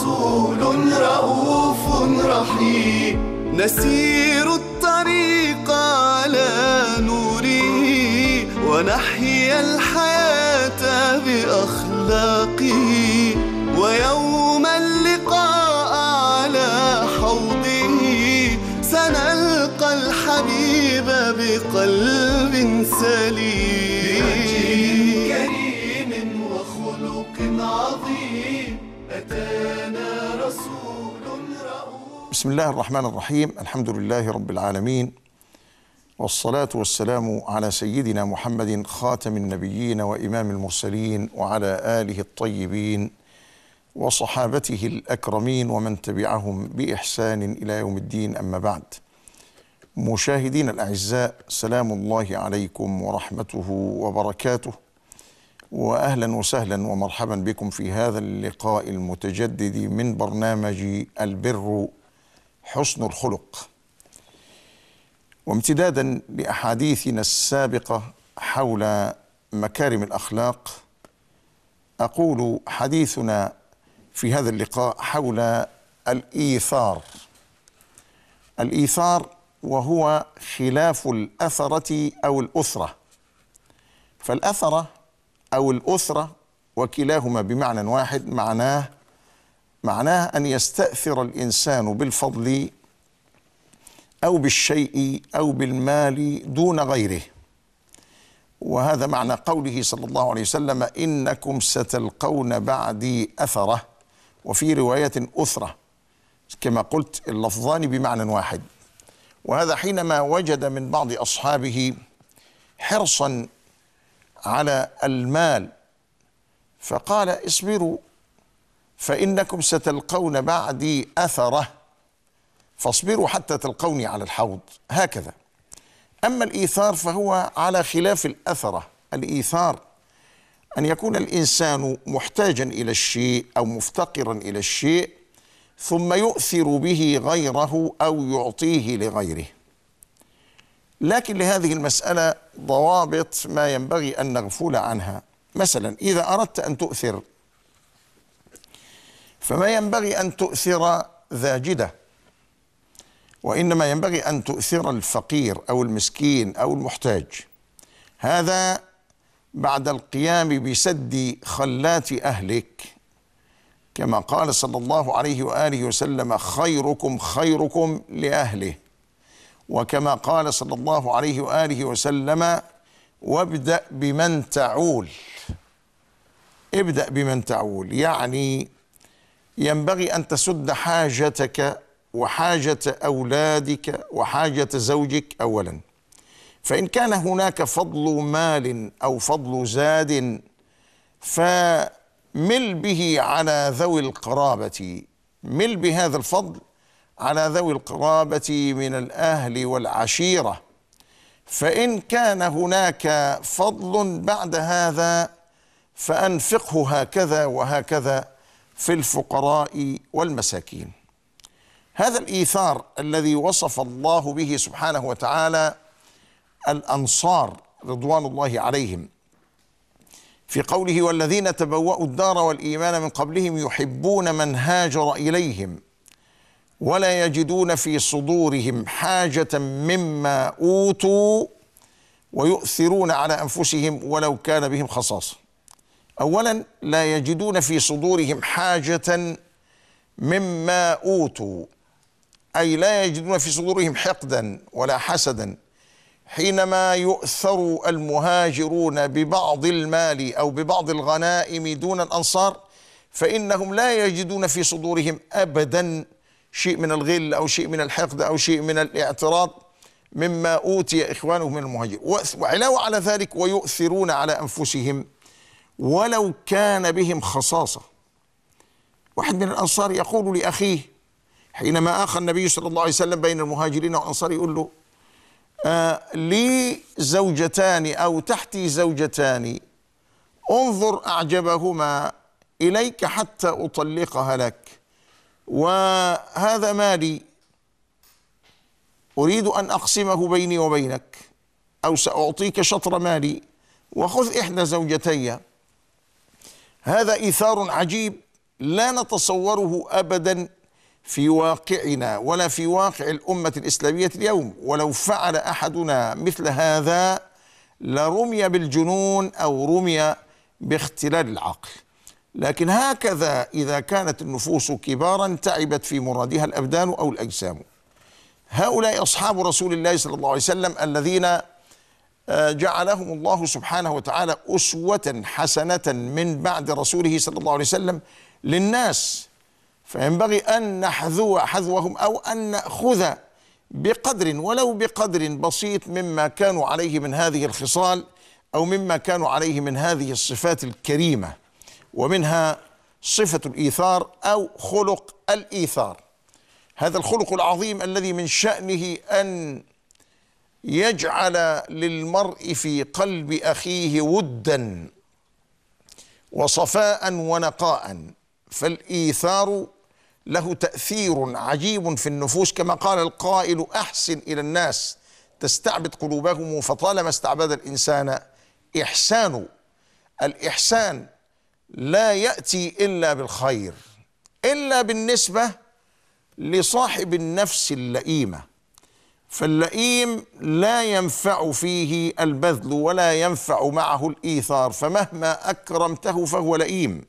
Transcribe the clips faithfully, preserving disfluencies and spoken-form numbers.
رسول رؤوف رحيم، نسير الطريق على نوره، ونحيا الحياة بأخلاقه، ويوم اللقاء على حوضه سنلقى الحبيب بقلب سليم. بوجه كريم وخلق عظيم أتانا رسول رؤوف. بسم الله الرحمن الرحيم. الحمد لله رب العالمين، والصلاة والسلام على سيدنا محمد خاتم النبيين وإمام المرسلين، وعلى آله الطيبين وصحابته الأكرمين ومن تبعهم بإحسان إلى يوم الدين. أما بعد، مشاهدين الأعزاء، سلام الله عليكم ورحمته وبركاته، وأهلا وسهلا ومرحبا بكم في هذا اللقاء المتجدد من برنامج البر حسن الخلق. وامتدادا لأحاديثنا السابقة حول مكارم الأخلاق، أقول حديثنا في هذا اللقاء حول الإيثار. الإيثار وهو خلاف الأثرة أو الأثرة، فالأثرة أو الأثرة وكلاهما بمعنى واحد، معناه معناه أن يستأثر الإنسان بالفضل أو بالشيء أو بالمال دون غيره، وهذا معنى قوله صلى الله عليه وسلم: إنكم ستلقون بعدي أثرة، وفي رواية أثرة، كما قلت اللفظان بمعنى واحد. وهذا حينما وجد من بعض أصحابه حرصا على المال فقال: اصبروا فإنكم ستلقون بعدي أثرة، فاصبروا حتى تلقوني على الحوض. هكذا. أما الإيثار فهو على خلاف الأثرة. الإيثار أن يكون الإنسان محتاجا إلى الشيء أو مفتقرا إلى الشيء ثم يؤثر به غيره أو يعطيه لغيره. لكن لهذه المسألة ضوابط ما ينبغي أن نغفل عنها. مثلا إذا أردت أن تؤثر فما ينبغي أن تؤثر ذا جدة، وإنما ينبغي أن تؤثر الفقير أو المسكين أو المحتاج. هذا بعد القيام بسد خلات أهلك، كما قال صلى الله عليه وآله وسلم: خيركم خيركم لأهله. وكما قال صلى الله عليه وآله وسلم: وابدأ بمن تعول. ابدأ بمن تعول، يعني ينبغي أن تسد حاجتك وحاجة أولادك وحاجة زوجك أولا. فإن كان هناك فضل مال أو فضل زاد فمل به على ذوي القرابة، مل بهذا الفضل على ذوي القرابة من الأهل والعشيرة. فإن كان هناك فضل بعد هذا فأنفقه هكذا وهكذا في الفقراء والمساكين. هذا الإيثار الذي وصف الله به سبحانه وتعالى الأنصار رضوان الله عليهم في قوله: والذين تبوأوا الدار والإيمان من قبلهم يحبون من هاجر إليهم ولا يجدون في صدورهم حاجة مما أوتوا ويؤثرون على أنفسهم ولو كان بهم خصاصة. أولا، لا يجدون في صدورهم حاجة مما أوتوا، أي لا يجدون في صدورهم حقدا ولا حسدا. حينما يؤثر المهاجرون ببعض المال أو ببعض الغنائم دون الأنصار فإنهم لا يجدون في صدورهم أبدا شيء من الغل أو شيء من الحقد أو شيء من الاعتراض مما أوتي إخوانهم من المهاجرين. وعلاوة على ذلك ويؤثرون على أنفسهم ولو كان بهم خصاصة. واحد من الأنصار يقول لأخيه حينما آخى النبي صلى الله عليه وسلم بين المهاجرين والأنصار، يقول له: آه لي زوجتان أو تحتي زوجتان، انظر أعجبهما إليك حتى أطلقها لك، وهذا مالي أريد أن أقسمه بيني وبينك، أو سأعطيك شطر مالي وخذ إحدى زوجتي. هذا إيثار عجيب لا نتصوره أبدا في واقعنا ولا في واقع الأمة الإسلامية اليوم. ولو فعل أحدنا مثل هذا لرمي بالجنون أو رمي باختلال العقل. لكن هكذا إذا كانت النفوس كبارا تعبت في مرادها الأبدان أو الأجسام. هؤلاء أصحاب رسول الله صلى الله عليه وسلم الذين جعلهم الله سبحانه وتعالى أسوة حسنة من بعد رسوله صلى الله عليه وسلم للناس، فينبغي أن نحذو حذوهم أو أن نأخذ بقدر ولو بقدر بسيط مما كانوا عليه من هذه الخصال أو مما كانوا عليه من هذه الصفات الكريمة، ومنها صفة الإيثار أو خلق الإيثار. هذا الخلق العظيم الذي من شأنه أن يجعل للمرء في قلب أخيه ودا وصفاء ونقاء. فالإيثار له تأثير عجيب في النفوس، كما قال القائل: أحسن إلى الناس تستعبد قلوبهم، فطالما استعبد الإنسان إحسان. الإحسان لا يأتي إلا بالخير، إلا بالنسبة لصاحب النفس اللئيمة. فاللئيم لا ينفع فيه البذل ولا ينفع معه الإيثار، فمهما أكرمته فهو لئيم.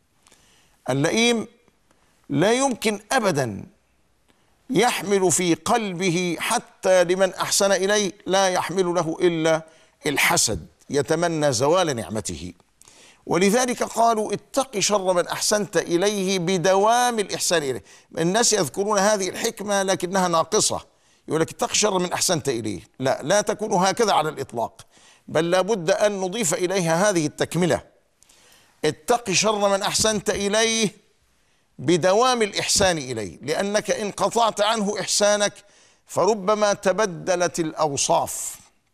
اللئيم لا يمكن أبدا يحمل في قلبه حتى لمن أحسن إليه، لا يحمل له إلا الحسد، يتمنى زوال نعمته. ولذلك قالوا: اتق شر من أحسنت إليه بدوام الإحسان إليه. الناس يذكرون هذه الحكمة لكنها ناقصة، يقول لك اتق شر من أحسنت إليه. لا، لا تكون هكذا على الإطلاق، بل لابد أن نضيف إليها هذه التكملة: اتق شر من أحسنت إليه بدوام الإحسان إليه، لأنك إن قطعت عنه إحسانك فربما تبدلت الأوصاف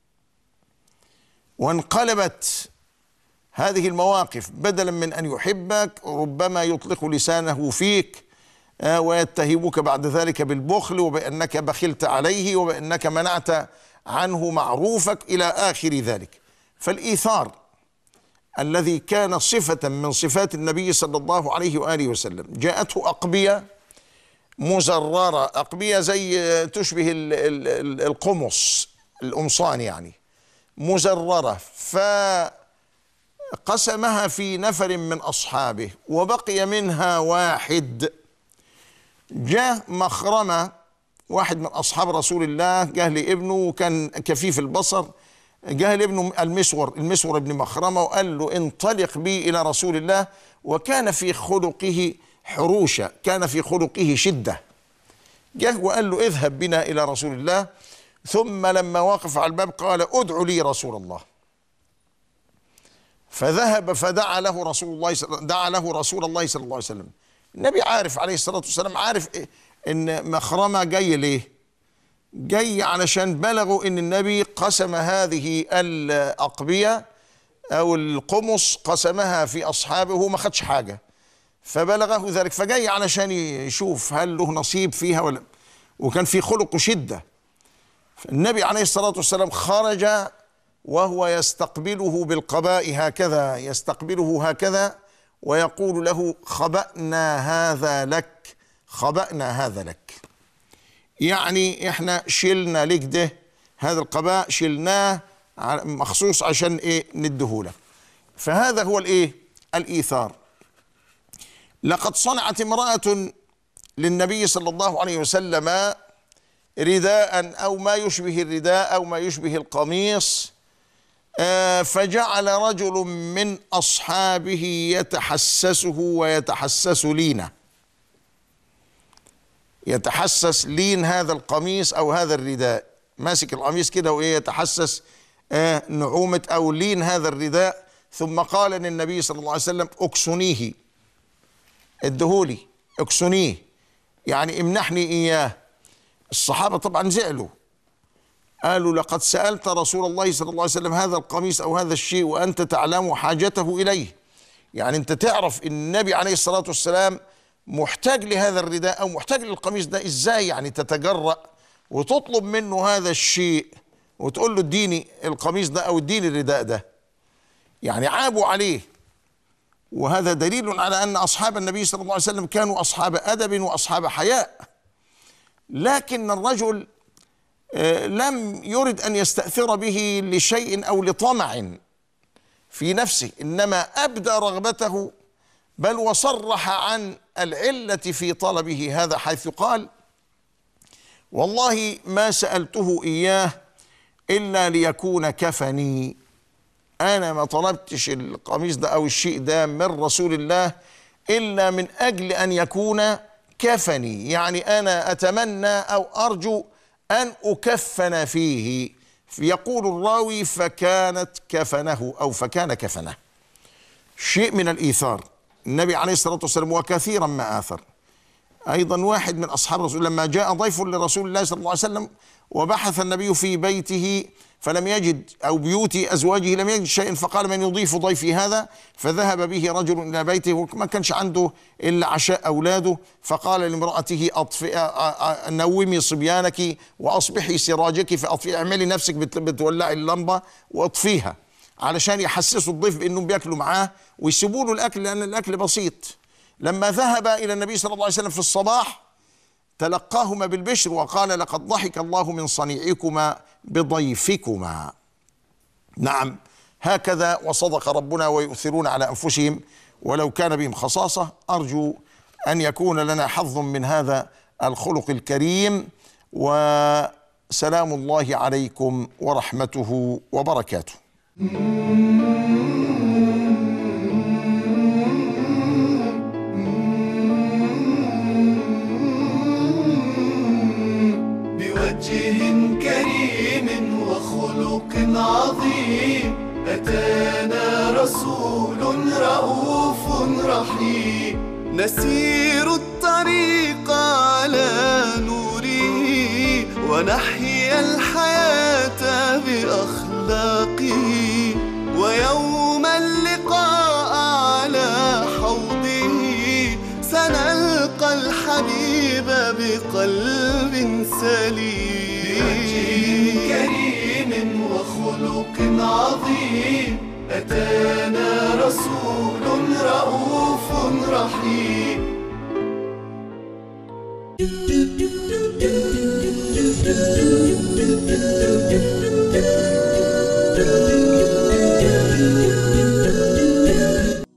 وانقلبت هذه المواقف، بدلا من أن يحبك ربما يطلق لسانه فيك ويتهمك بعد ذلك بالبخل وبأنك بخلت عليه وبأنك منعت عنه معروفك إلى آخر ذلك. فالإيثار الذي كان صفة من صفات النبي صلى الله عليه وآله وسلم، جاءته أقبية مزررة، أقبية زي تشبه القمص، القمصان يعني، مزررة، فقسمها في نفر من أصحابه وبقي منها واحد. جاء مخرمة، واحد من أصحاب رسول الله، جاء لابنه وكان كفيف البصر، جاء لابنه المسور المسور ابن مخرمة وقال له: انطلق بي إلى رسول الله. وكان في خلقه حروشة، كان في خلقه شدة. جاء وقال له: اذهب بنا إلى رسول الله. ثم لما وقف على الباب قال: ادع لي رسول الله. فذهب فدعا له رسول الله دعا له رسول الله صلى الله عليه وسلم. النبي عارف عليه الصلاة والسلام، عارف إن مخرمة جاي ليه؟ جاي علشان بلغوا إن النبي قسم هذه الأقبية أو القمص، قسمها في أصحابه ما خدش حاجة، فبلغه ذلك، فجاي علشان يشوف هل له نصيب فيها ولا. وكان في خلق شدة. النبي عليه الصلاة والسلام خرج وهو يستقبله بالقباء هكذا، يستقبله هكذا ويقول له: خبأنا هذا لك، خبأنا هذا لك. يعني احنا شلنا لك ده، هذا القباء شلناه مخصوص عشان ايه؟ ندهولك. فهذا هو الايه؟ الإيثار. لقد صنعت امرأة للنبي صلى الله عليه وسلم رداء أو ما يشبه الرداء أو ما يشبه القميص، فجعل رجل من أصحابه يتحسسه ويتحسس لينه، يتحسس لين هذا القميص أو هذا الرداء، ماسك القميص كده وإيه يتحسس نعومة أو لين هذا الرداء. ثم قال للنبي صلى الله عليه وسلم: اكسنيه، ادهولي، اكسنيه، يعني امنحني إياه. الصحابة طبعا زعلوا، قالوا: لقد سألت رسول الله صلى الله عليه وسلم هذا القميص أو هذا الشيء وأنت تعلم حاجته إليه، يعني أنت تعرف إن النبي عليه الصلاة والسلام محتاج لهذا الرداء أو محتاج للقميص ده، إزاي يعني تتجرأ وتطلب منه هذا الشيء وتقول له اديني القميص ده أو اديني الرداء ده؟ يعني عابوا عليه وهذا دليل على أن أصحاب النبي صلى الله عليه وسلم كانوا أصحاب أدب وأصحاب حياء. لكن الرجل لم يرد أن يستأثر به لشيء أو لطمع في نفسه، إنما أبدى رغبته، بل وصرح عن العلة في طلبه هذا، حيث قال: والله ما سألته إياه إلا ليكون كفني. أنا ما طلبتش القميص ده أو الشيء ده من رسول الله إلا من أجل أن يكون كفني، يعني أنا أتمنى أو أرجو أن أكفن فيه. يقول الراوي: فكانت كفنه أو فكان كفنه. شيء من الإيثار النبي عليه الصلاة والسلام، وكثيرا ما آثر. أيضا واحد من أصحاب الرسول لما جاء ضيف لرسول الله صلى الله عليه وسلم وبحث النبي في بيته فلم يجد، أو بيوت أزواجه لم يجد شيء، فقال: من يضيف ضيفي هذا؟ فذهب به رجل إلى بيته وما كانش عنده إلا عشاء أولاده، فقال لامرأته: أطفئ نومي صبيانك وأصبحي سراجك، فأطفئ، اعملي نفسك بتولعي اللمبة واطفيها، علشان يحسسوا الضيف بأنهم بيأكلوا معاه ويسيبوا له الأكل، لأن الأكل بسيط. لما ذهب إلى النبي صلى الله عليه وسلم في الصباح تلقاهما بالبشر وقال: لقد ضحك الله من صنيعكما بضيفكما. نعم، هكذا وصدق ربنا، ويؤثرون على أنفسهم ولو كان بهم خصاصة. أرجو أن يكون لنا حظ من هذا الخلق الكريم، وسلام الله عليكم ورحمته وبركاته. بوجه كريم وخلق عظيم أتانا رسول رؤوف رحيم، نسير الطريق على نوره ونحيا الحياة بأخلاقه، ويوم اللقاء على حوضه سنلقى الحبيب بقلب سليم. بوجه كريم وخلق عظيم أتانا رسول رؤوف رحيم،